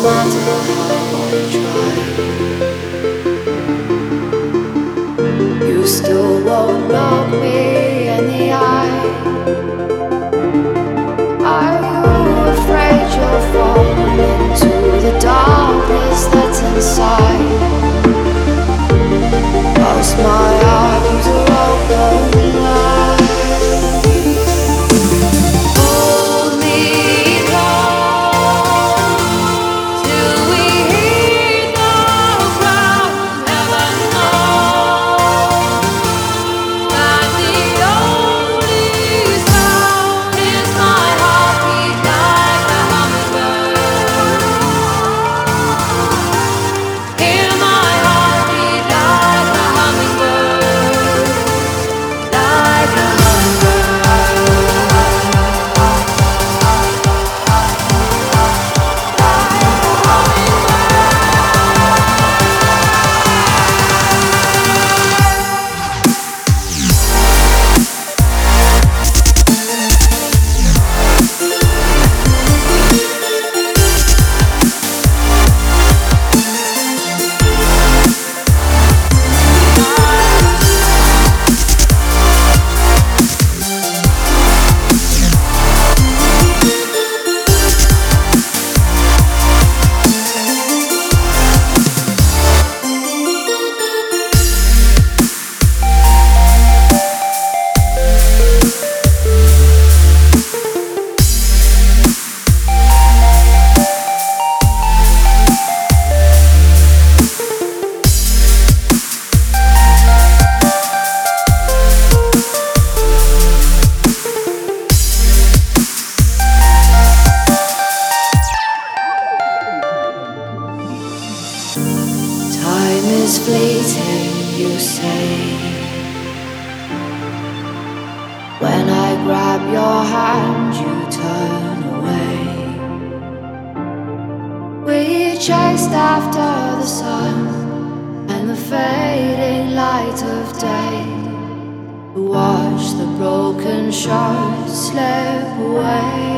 matter how I try, you still won't look me in the eye. Are you afraid you'll fall into the darkness that's inside? Whilst my arms are open wide, hold me close till we hear the ground. Heaven knows that the only sound is my heartbeat like a hummingbird. Hear my heartbeat like a hummingbird, like a time is fleeting, you say. When I grab your hand, you turn away. We chased after the sun and the fading light of day, to watch the broken shards slip away.